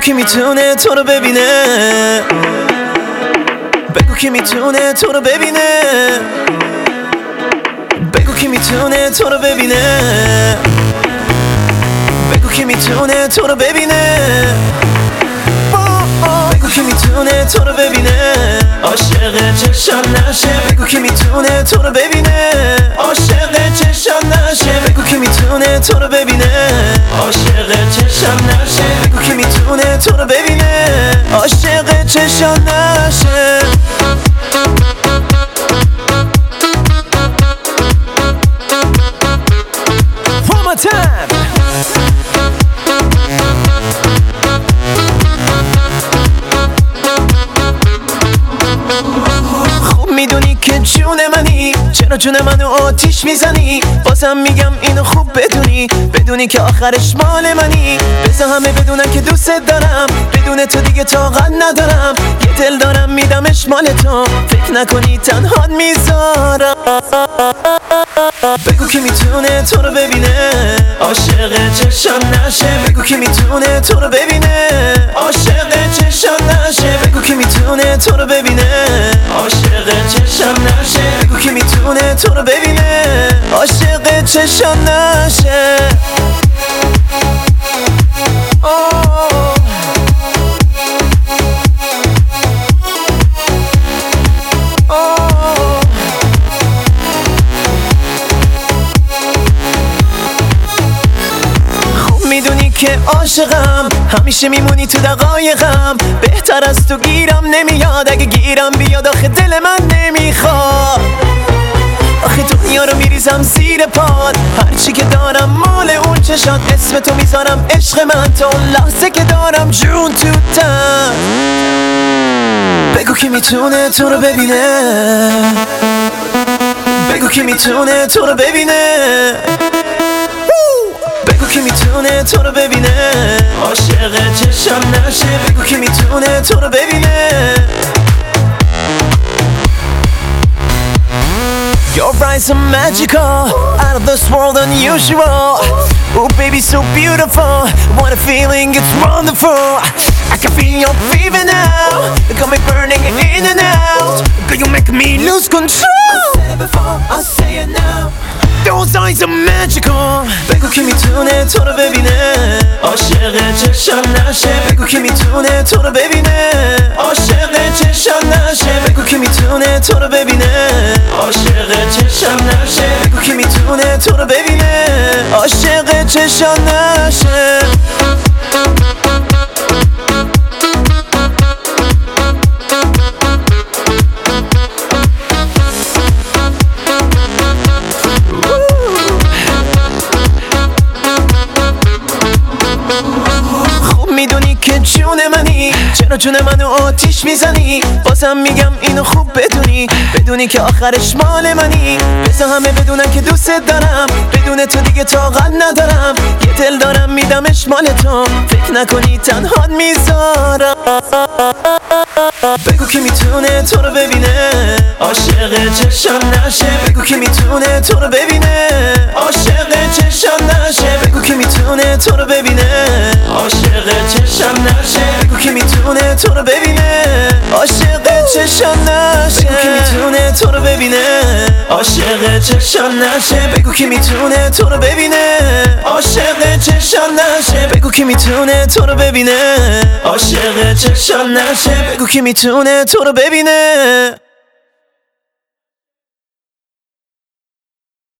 کی میتونه تو رو ببینه، بگو کی میتونه تو رو ببینه، بگو کی میتونه تو رو ببینه، بگو کی میتونه تو رو ببینه، بگو کی میتونه تو رو ببینه، عاشق چشم نشه، بگو کی میتونه تو رو ببینه، عاشق چشم نشه، بگو کی میتونه تو رو ببینه، عاشق چشم نشه، بگو کی میتونه تو رو ببینه، عاشق چشم نشه. One more time. خوب میدونی که جون منی، چرا جون منو آتیش میزنی؟ بازم میگم اینو خوب بدونی که آخرش مال منی. بذار همه بدونن که دوست دارم، بدون تو دیگه طاقت ندارم. یه دل دارم میدمش مال تو، فکر نکنی تنها میذارم. بگو کی میتونه تو رو ببینه، عاشق چشم نشه، بگو کی میتونه تو رو ببینه، عاشق چشم نشه، بگو کی میتونه تو رو ببینه، عاشق چشم نشه، بگو کی میتونه تو رو ببینه، عاشق چشم نشه. میدونی که عاشقم، همیشه میمونی تو دقایقم. بهتر از تو گیرم نمیاد، اگه گیرم بیاد آخه دل من نمیخواد. آخه دنیا رو میریزم زیر پاد، هرچی که دارم مال اون چشات. اسم تو میذارم عشق من، تا اون لحظه که دارم جون تو تن. بگو کی میتونه تو رو ببینه، بگو کی میتونه تو رو ببینه، بگو کی میتونه تو رو ببینه، عاشق چشم نشه، بگو کی میتونه تو رو ببینه. Your eyes are magical, out of this world unusual. Oh baby so beautiful, what a feeling, it's wonderful. I can feel your fever now, you got me burning in and out. Girl you make me lose control. I said it before, I'll say it now. Those eyes are magical. بگو کی میتونه تو رو ببینه، عاشق چشم نشه، بگو کی میتونه تو رو ببینه، عاشق چشم نشه، بگو کی میتونه تو رو ببینه، عاشق چشم نشه، بگو کی میتونه تو رو ببینه، عاشق چشم نشه. میدونی که جون منی، چرا جون منو آتیش میزنی؟ بازم میگم اینو خوب بدونی که آخرش مال منی. بذار همه بدونن که دوست دارم، بدون تو دیگه طاقت ندارم. یه دل دارم میدمش مال تو، فکر نکنی تنها میذارم. بگو کی میتونه تو رو ببینه، عاشق چشم نشه، بگو کی میتونه تو رو ببینه، عاشق چشم نشه، بگو کی میتونه تو رو ببینه، عاشق چشم نشه، بگو کی میتونه تو رو ببینه، عاشق چشم نشه، بگو کی میتونه تو رو ببینه، عاشق چشم نشه، بگو کی میتونه تو رو ببینه، عاشق چشم نشه، بگو کی میتونه تو رو ببینه، عاشق چشم نشه، بگو کی میتونه تو رو ببینه.